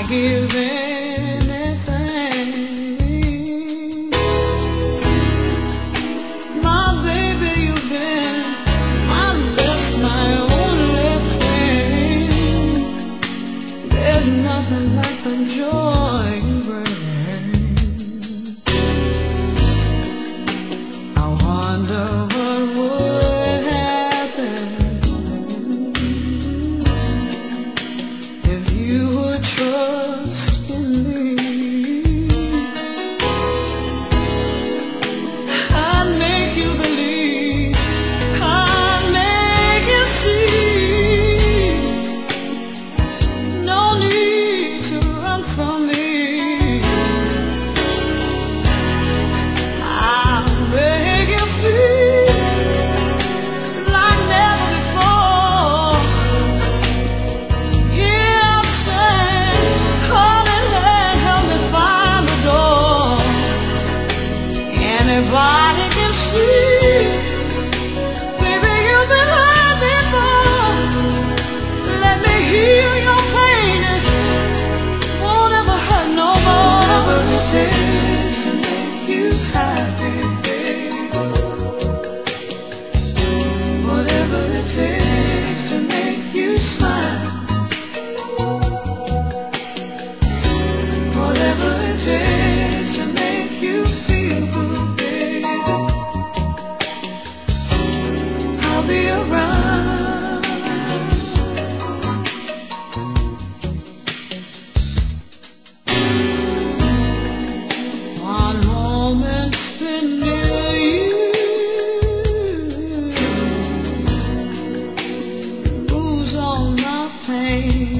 give anything. My baby, you've been my best, my only friend. There's nothing like the joy you bring. I wonder what would happen if you would trust in me. I'd make you believe, I'd make you see. No need to run from me. I'll make you feel like never before. Yeah, I'll stand holding hand, help me find the door. Anybody can see, baby, you've been hurt before. Let me heal your pain. It won't ever hurt no more. Whatever it takes to make you happy, baby. Whatever it takes to make you smile. Whatever it takes to make you feel good, baby. I'll be around. One moment spent near you moves all my pain.